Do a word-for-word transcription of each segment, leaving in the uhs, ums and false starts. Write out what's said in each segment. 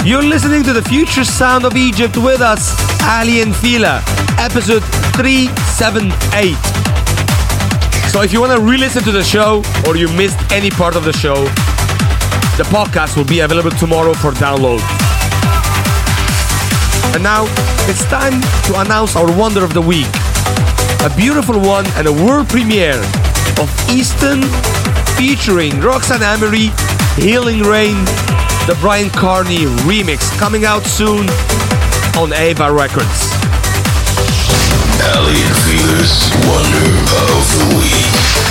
You're listening to the future sound of Egypt with us, Ali and Fila, episode three seventy-eight. So if you want to re-listen to the show or you missed any part of the show, the podcast will be available tomorrow for download. And now it's time to announce our Wonder of the Week. A beautiful one and a world premiere of Easton featuring Roxanne Amory, Healing Rain, the Brian Carney remix coming out soon on Ava Records. Ali and Fila's Wonder of the Week.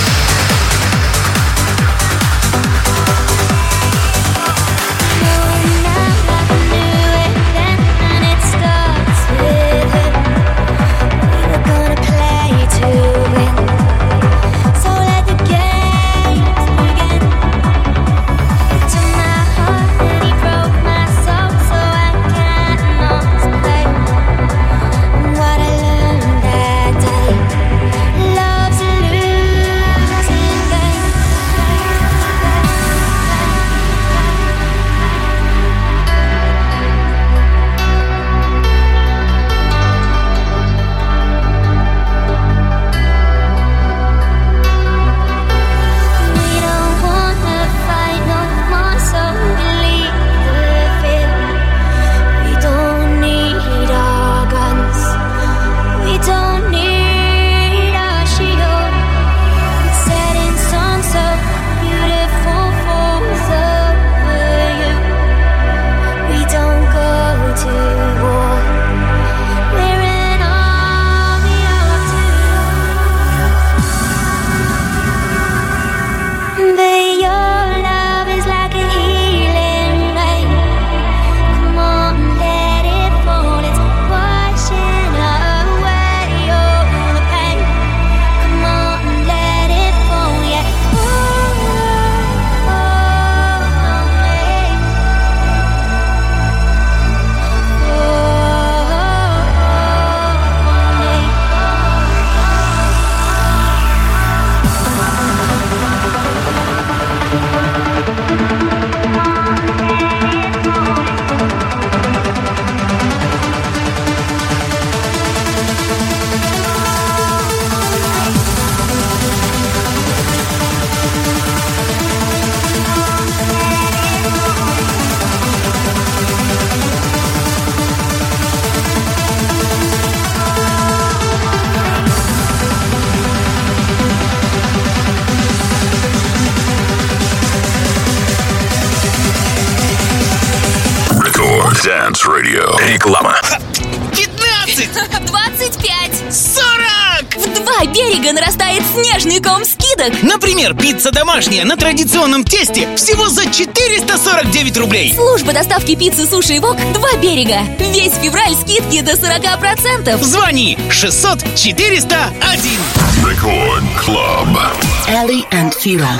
Dance Radio. Реклама. пятнадцать. двадцать пять. сорок. В два берега нарастает снежный ком скидок. Например, пицца домашняя на традиционном тесте всего за четыреста сорок девять рублей. Служба доставки пиццы, суши и вок «Два берега». Весь февраль скидки до сорок процентов. Звони шестьсот четыреста один. Record Club. Ali and Fila.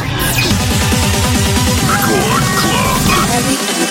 Record Club. Ali and Fila.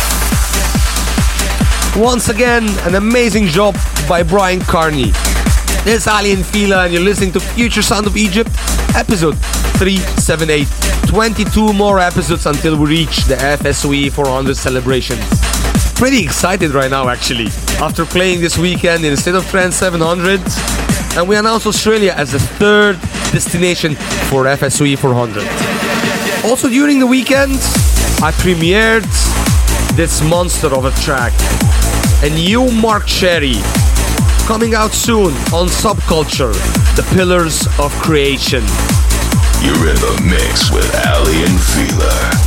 Once again, an amazing job by Brian Carney. This is Ali and Fila, and you're listening to Future Sound of Egypt, episode three seventy-eight. twenty-two more episodes until we reach the F S O E four hundred celebration. Pretty excited right now, actually, after playing this weekend in the State of Trance seven hundred, and we announced Australia as the third destination for F S O E four hundred. Also during the weekend, I premiered this monster of a track, a new Mark Cherry, coming out soon on Subculture, The Pillars of Creation. You're in the mix with Ali and Fila.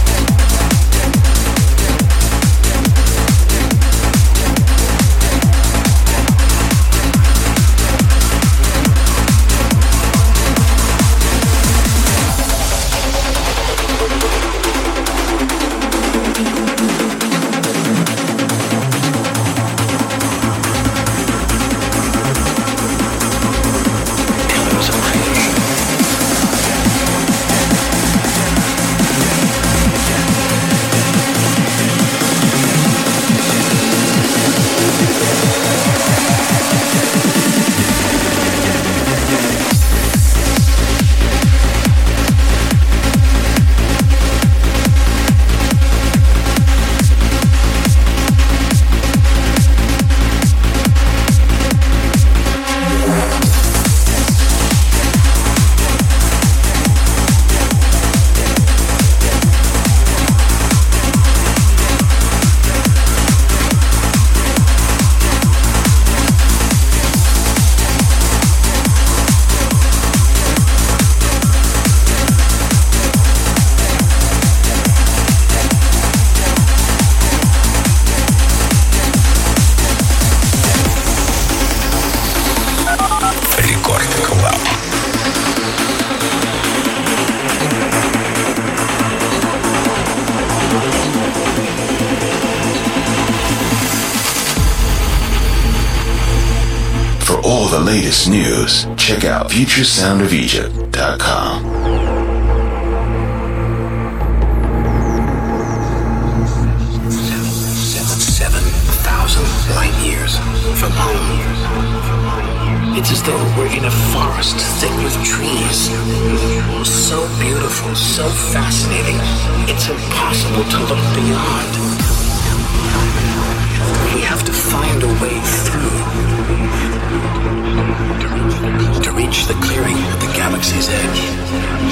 Latest news, check out future sound of egypt dot com. Seven thousand light years from home. It's as though we're in a forest thick with trees. So beautiful, so fascinating, it's impossible to look beyond. We have to find a way through to reach the clearing at the galaxy's edge.